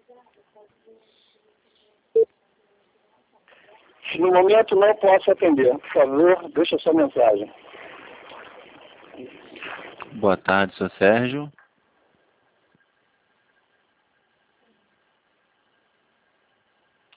No momento não posso atender. Por favor, deixa sua mensagem. Boa tarde, Sr. Sérgio.